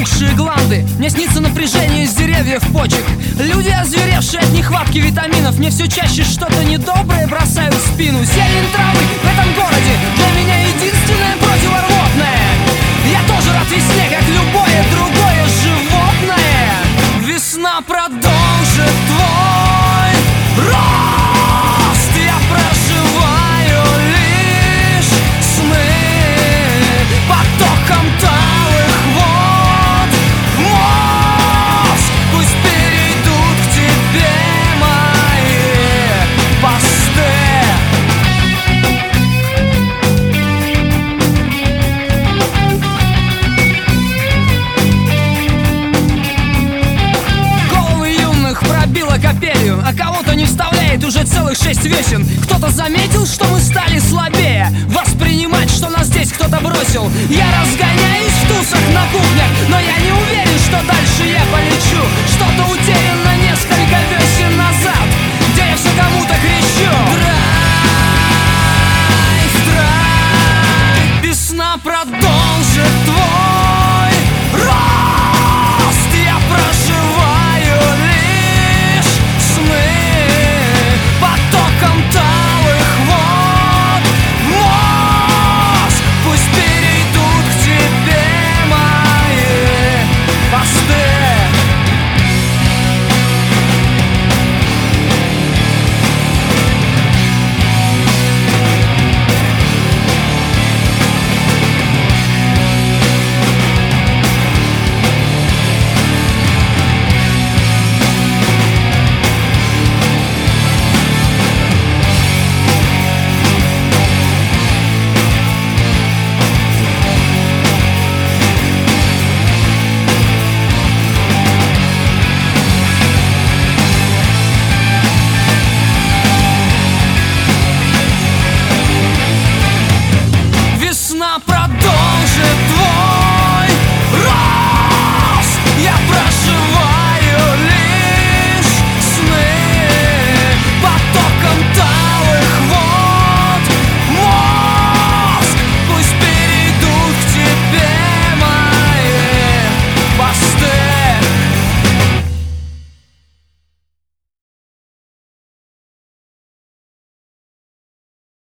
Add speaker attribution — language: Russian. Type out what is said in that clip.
Speaker 1: опухшие гланды. Мне снится напряжение из деревьев почек. Люди, озверевшие от нехватки витаминов, мне все чаще что-то недоброе бросают в спину. Зелень травы в этом городе для меня единственное противорвотное. Я тоже рад весне, как любое другое животное. Весна продолжит твой рост. Я проживаю лишь сны потоком талых вод в мозг. Пусть перейдут к тебе мои посты. Головы юных пробило копелью, а кого-то не вставляет уже целых 6 весен. Кто-то заметил, что мы стали слабее воспринимать, что нас здесь кто-то бросил. Я разгоняю